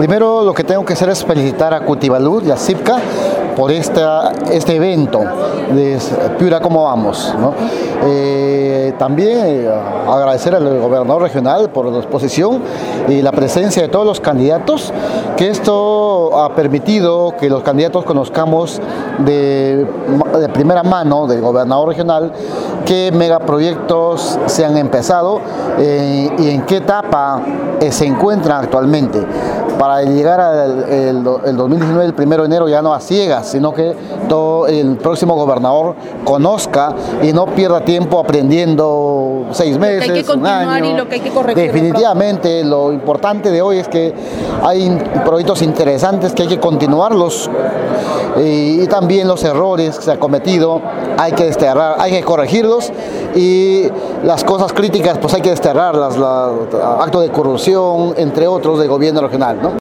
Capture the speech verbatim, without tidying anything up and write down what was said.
Primero lo que tengo que hacer es felicitar a Cutivalud y a Cipca por esta, este evento de Piura Cómo Vamos, ¿no? Eh, también eh, agradecer al gobernador regional por la exposición y la presencia de todos los candidatos, que esto ha permitido que los candidatos conozcamos de, de primera mano del gobernador regional qué megaproyectos se han empezado eh, y en qué etapa eh, se encuentran actualmente, para llegar al el, el dos mil diecinueve, el primero de enero, ya no a ciegas, sino que todo el próximo gobernador conozca y no pierda tiempo aprendiendo seis meses, lo que hay que un año. Y lo que hay que corregir. Definitivamente, lo importante de hoy es que hay proyectos interesantes que hay que continuarlos y, y también los errores que se han cometido hay que desterrar, hay que corregirlos, y las cosas críticas pues hay que desterrarlas, la, actos de corrupción, entre otros, del gobierno regional, ¿no?